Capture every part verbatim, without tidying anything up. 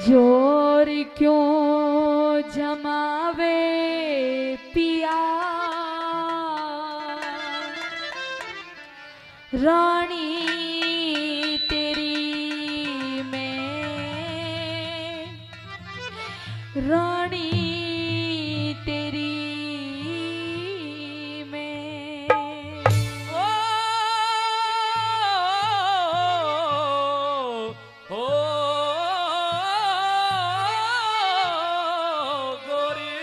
जोर क्यों जमावे पिया, रानी तेरी मैं, रानी तेरी मैं। ओ, ओ, ओ गोरी,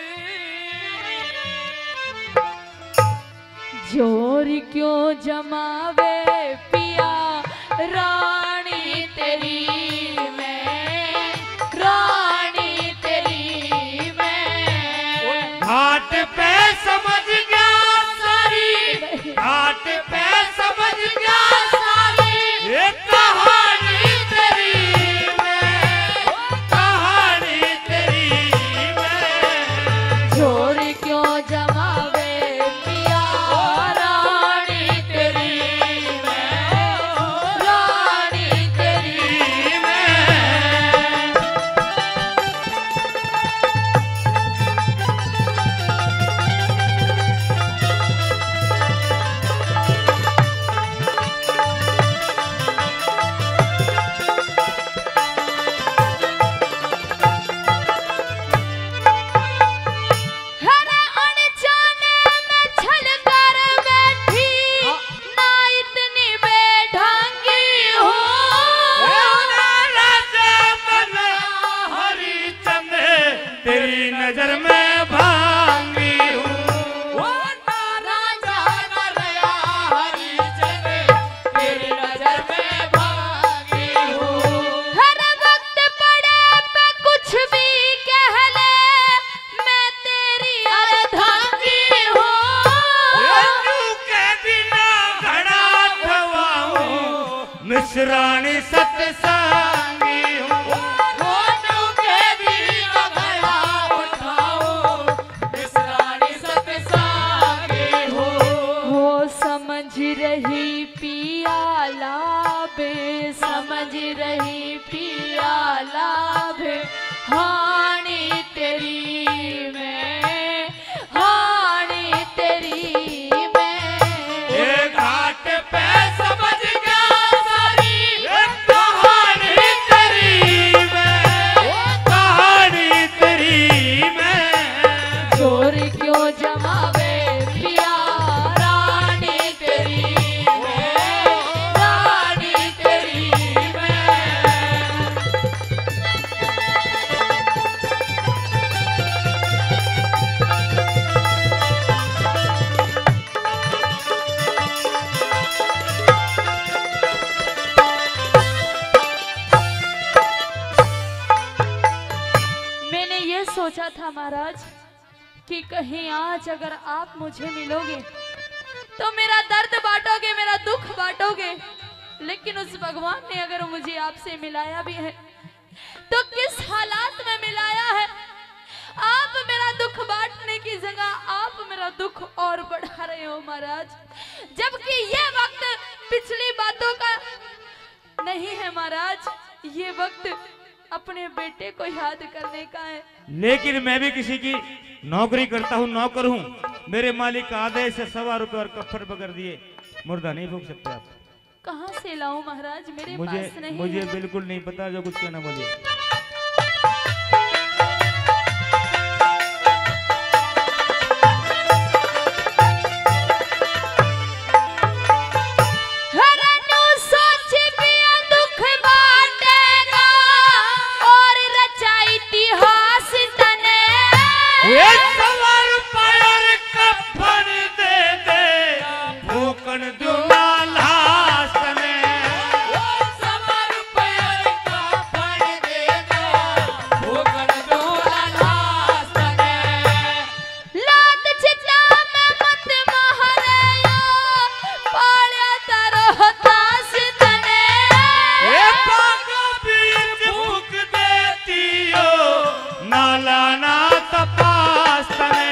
जोर क्यों जमावे पिया, रानी तेरी मैं, रानी तेरी मैं। घाट पे समझ गया सारी, घाट पे समझ गया सारी, एक कहानी तेरी मैं, कहानी तेरी मैं। जोर क्यों जमावे पिया, रानी तेरी मैं, रानी तेरी मैं। हरे अनजाने में छल कर बैठी, ना इतनी बेढंगी हूँ। तेरी नजर में भांगी हूँ, तेरी नजर में भांगी हूँ। हर वक्त पड़े पे कुछ भी कह ले, मैं तेरी अर्धांगी हूँ। के बिना घड़ा ठवाऊं, मिश्रानी सतसंगी हूँ। के बिना घड़ा उठाऊं, मिश्रानी सतसंगी हूँ। वो समझ रही पिया लाभे, समझ रही पिया लाभे, हानि तेरी मैं, हानि तेरी मैं। ये घाट पे समझ गया सारी, एक कहानी तेरी मैं, कहानी तेरी मैं। जोर क्यों जमावे पिया, रानी तेरी मैं, रानी तेरी मैं। मैंने ये सोचा था महाराज कि कहीं आज अगर आप मुझे मिलोगे तो मेरा दर्द बांटोगे, मेरा दुख बांटोगे, लेकिन उस भगवान ने अगर मुझे आपसे मिलाया भी है तो किस हालात में मिलाया है। आप मेरा दुख बांटने की जगह आप मेरा दुख और बढ़ा रहे हो महाराज, जबकि ये वक्त पिछली बातों का नहीं है महाराज, ये वक्त अपने बेटे को याद करने का है। लेकिन मैं भी किसी की नौकरी करता हूँ, नौकर हूँ। मेरे मालिक का आदेश से सवा रुपए और कफर बगैर दिए मुर्दा नहीं फूंक सकते आप। कहाँ से लाऊं महाराज, मेरे मुझे पास नहीं मुझे है। बिल्कुल नहीं पता, जो कुछ कहना बोलिए। हरनु सोच पिया दुख बांटेगा, और रचा इतिहास तने। सवा रुपए और कफन दे दे, फूकन दूंगा लाश में। सवा रुपए और कफन दे दे, फूकन दूंगा लाश में। लात चिता में मत महरे, पाले तरो तास तने। पागो बीच फूक देती हो, नाला ना तपास तने।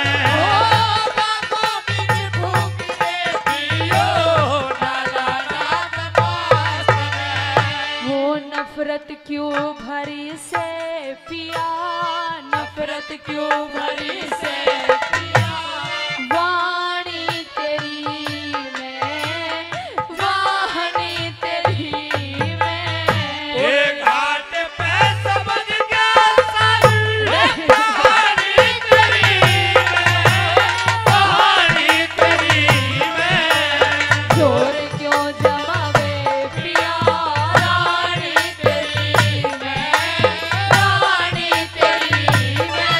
वो नफरत क्यों भरी से पिया, नफरत क्यों भरी से पिया, वाणी तेरी में, वाणी तेरी में। एक हाथ पे समझ गया सारी कहानी तेरी में, कहानी तेरी में। जोर क्यों जमावे पिया, रानी तेरी में, रानी तेरी में।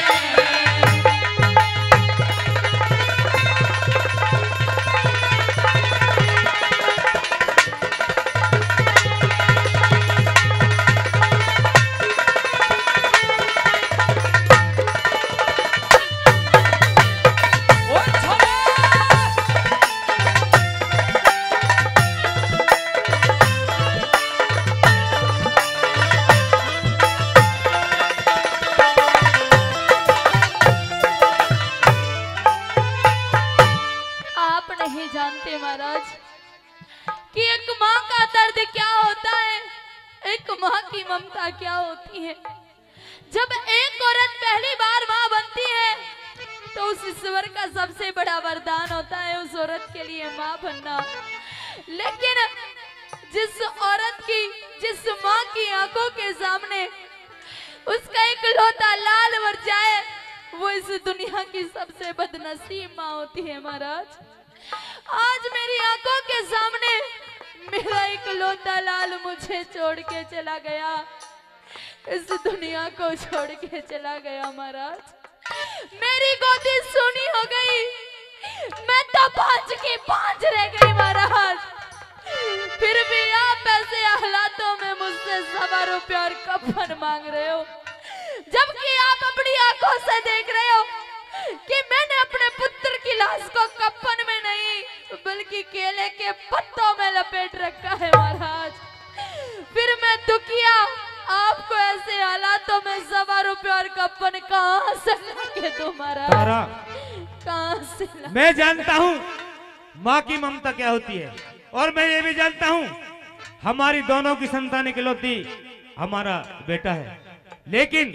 आप नहीं जानते महाराज कि एक माँ का दर्द क्या होता है, एक माँ की ममता क्या होती है। जब एक औरत पहली बार माँ बनती है तो उस ईश्वर का सबसे बड़ा वरदान होता है उस औरत के लिए माँ बनना। लेकिन जिस औरत की, जिस माँ की आंखों के सामने उसका एक लौता लाल मर जाए, वो इस दुनिया की सबसे बदनसीब माँ होती है महाराज। आज मेरी आंखों के सामने मेरा एक लौता लाल मुझे छोड़ के चला गया, इस दुनिया को छोड़ के चला गया महाराज। मेरी गोदी सूनी हो गई, मैं तो पांच की पांच रह गई महाराज। फिर भी आप ऐसे हालातों में मुझसे सवा रुपया और कफन मांग रहे हो, जबकि आप अपनी आंखों से देख रहे हो कि मैंने अपने पुत्र की लाश को कफन में नहीं बल्कि केले के पत्तों में लपेट रखा है महाराज। फिर मैं दुखिया आपको ऐसे हालातों में सवा रुपया और कफन कहाँ से लाके दूं महाराज, तारा, कहाँ से ला? मैं जानता हूँ माँ की ममता क्या होती है, और मैं ये भी जानता हूँ हमारी दोनों की संतान इकलौती हमारा बेटा है। लेकिन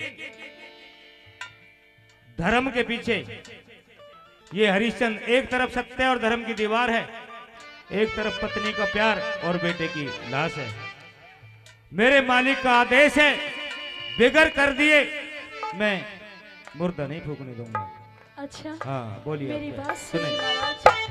धर्म के पीछे ये हरिश्चंद्र, एक तरफ सत्य और धर्म की दीवार है, एक तरफ पत्नी का प्यार और बेटे की लाश है। मेरे मालिक का आदेश है, बिगर कर दिए मैं मुर्दा नहीं फूकने दूंगा। अच्छा, हाँ बोलिए, मेरी आप क्या? बात सुनिए। सुनिए महाराज।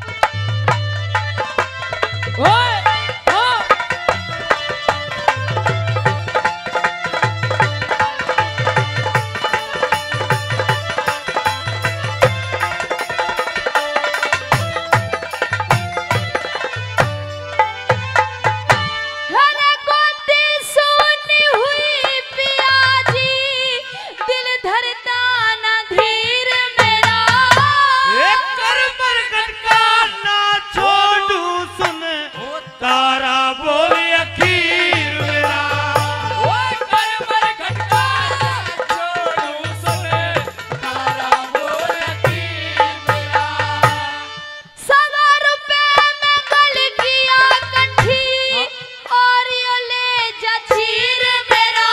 हरे गोदी सोनी हुई पिया जी, दिल धरता ना धीर मेरा। एक कर मरकट का ना छोड़ू सुन, तारा बोल अखीर मेरा। ओ कर मरकट का ना छोड़ू सुन, तारा बोल अखीर मेरा। सवा रुपए में गल किया कंठी, और यो ले जा चीर मेरा।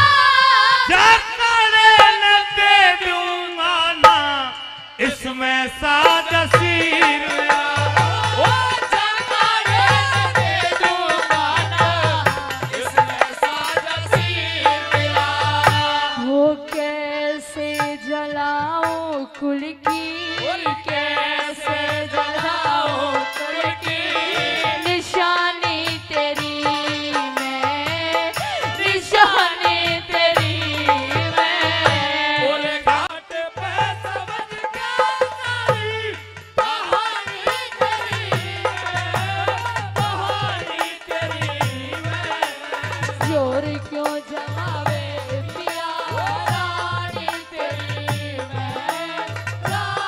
जाने न दे दूंगा ना इसमें साजसीर मेरा। ओ जमाने दे दूंगा ना, इसमें साजा सीर मेरा। हो कैसे जलाऊं कुल की, कैसे जलाऊं कुल की, निशानी तेरी में, निशानी तेरी में। बोल घाट पे समझ गया सारी कहानी तेरी में, कहानी तेरी में। जोर क्यों जमावे पिया, रानी तेरी में, रानी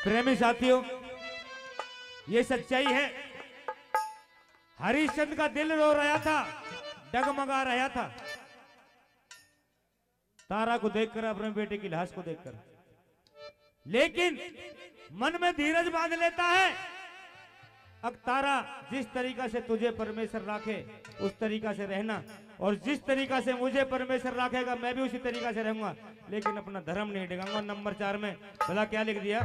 प्रेमी साथियों, ये सच्चाई है। हरिश्चंद्र का दिल रो रहा था, डगमगा रहा था तारा को देखकर, अपने बेटे की लाश को देखकर, लेकिन मन में धीरज बांध लेता है। अब तारा, जिस तरीका से तुझे परमेश्वर राखे उस तरीका से रहना, और जिस तरीका से मुझे परमेश्वर राखेगा मैं भी उसी तरीका से रहूंगा, लेकिन अपना धर्म नहीं डिगाऊंगा। नंबर चार में भला क्या लिख दिया?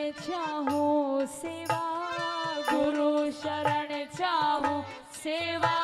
सेवा, गुरु शरण चाहूं सेवा।